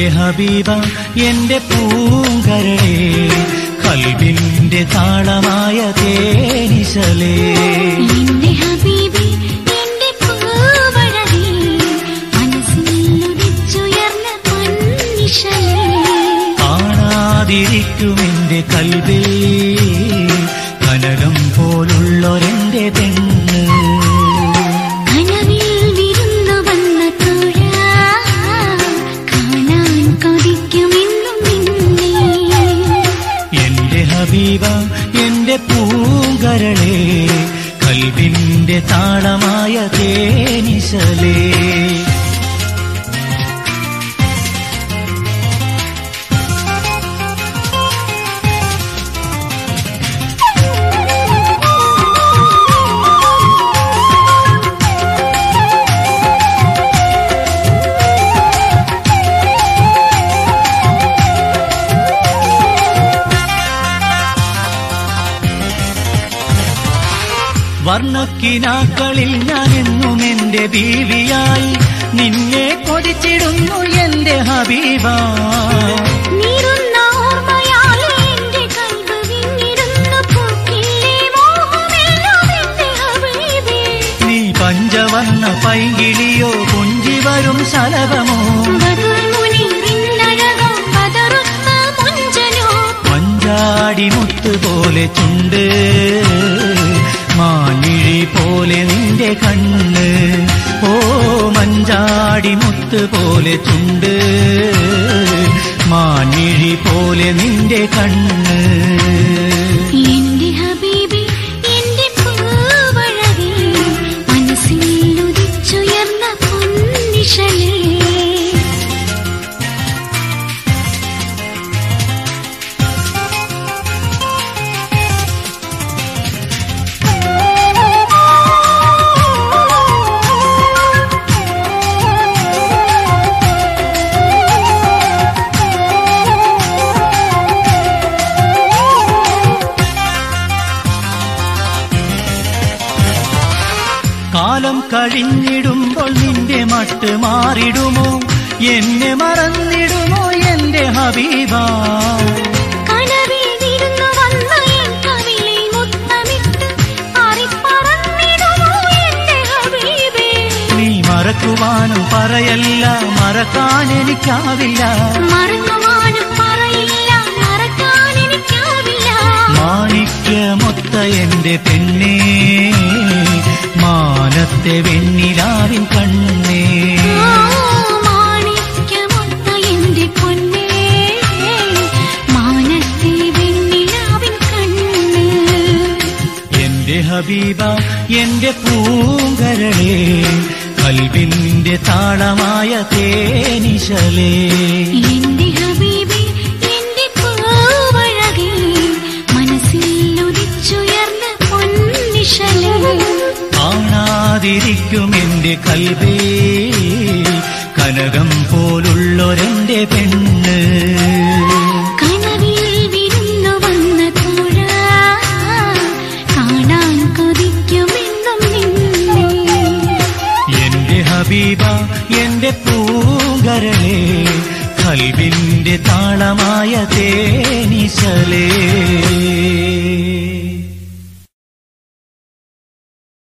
ഹബീബ എന്റെ പൂങ്കരളേ, കൽബിന്റെ താളമായ തേനിശലേ. എന്റെ ഹബീബി എന്റെ പൂവഴകേ, മനസ്സിലുദിച്ചുയർന്ന പൊന്നിശലേ. കാണാതിരിക്കുമെന്റെ കൽബിൽ കനകം പോലുള്ളൊരെന്റെ പെണ്ണ്. കനവിൽ വിരുന്നു വന്ന തോഴ, കാണാൻ കൊതിക്കുമെന്നും നിന്നെ. എന്റെ ഹബീബ എന്റെ പൂങ്കരളേ, കൽബിന്റെ താളമായ തേനിശലേ. വർണ്ണക്കിനാക്കളിൽ ഞാൻ എന്നും എന്റെ ബീവിയായി നിന്നെ കൊതിച്ചിടുന്നു എന്റെ ഹബീബ. നീറുന്ന ഓർമ്മയാൽ എന്റെ കൽബ് വിങ്ങിടുന്നു, പൂക്കില്ലേ മോഹമെല്ലാം എന്റെ ഹബീബേ. നീ പഞ്ചവർണ്ണ പൈങ്കിളിയോ കൊഞ്ചി വരും ശലഭമോ, ബദർ മുനീറിനഴകോ ബദറുത്ത മുഞ്ചനോ. മഞ്ചാടി മുത്തുപോലെ ചുണ്ട്, മാനിഴി പോലെ നിന്റെ കണ്ണ്. ഓ മഞ്ചാടി മുത്ത് പോലെ ചുണ്ട്, മാനിഴി പോലെ നിന്റെ കണ്ണ്. എന്റെ ഹബീബി എന്റെ പൂവഴകേ, മനസ്സിലുദിച്ചുയർന്ന പൊന്നിശലേ. കാലം കഴിഞ്ഞിടുമ്പോൾ നിന്റെ മട്ട് മാറിടുമോ, എന്നെ മറന്നിടുമോ എന്റെ ഹബീബ. കനവിൽ വിരുന്നു വന്ന എൻ കവിളിൽ മുത്തമിട്ട് പാറിപ്പറന്നിടുമോ എന്റെ ഹബീബേ. നീ മറക്കുവാനും പറയല്ല, മറക്കാൻ എനിക്കാവില്ല. മറക്കുവാനും പറയില്ല, മറക്കാൻ എനിക്കാവില്ല. മാണിക്യമൊത്ത എന്റെ പെണ്ണേ, മാനത്തെ വെണ്ണിലാവിൻ കണ്ണേ. മാണിക്യമൊത്ത എന്റെ പൊന്നേ, മാനത്തെ വെണ്ണിലാവിൻ കണ്ണ്. എന്റെ ഹബീബ എന്റെ പൂങ്കരളേ, കൽബിന്റെ താളമായ തേനിശലേ. എന്റെ ഹബീബി എന്റെ പൂവഴകേ, മനസ്സിലുദിച്ചുയർന്ന പൊന്നിശലേ. കാണാതിരിക്കും എന്റെ കൽബേ, കനകം പോലുള്ളൊരെന്റെ പെണ്ണ്. കനവിൽ വിരുന്നു വന്ന തോഴ, കാണാൻ കൊതിക്കുമെന്നും നിന്നെ. എന്റെ ഹബീബ എന്റെ പൂങ്കരളേ, കൽബിന്റെ താളമായ തേനിശലേ.